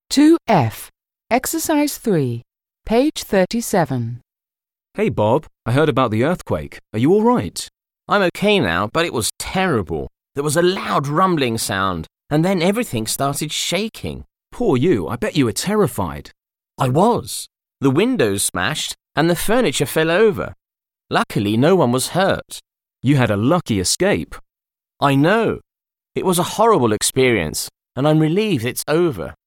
2F. Exercise 3. Page 37. Hey Bob, I heard about the earthquake. Are you all right? I'm okay now, but it was terrible. There was a loud rumbling sound, and then everything started shaking. Poor you, I bet you were terrified. I was. The windows smashed, and the furniture fell over. Luckily, no one was hurt. You had a lucky escape. I know. It was a horrible experience, and I'm relieved it's over.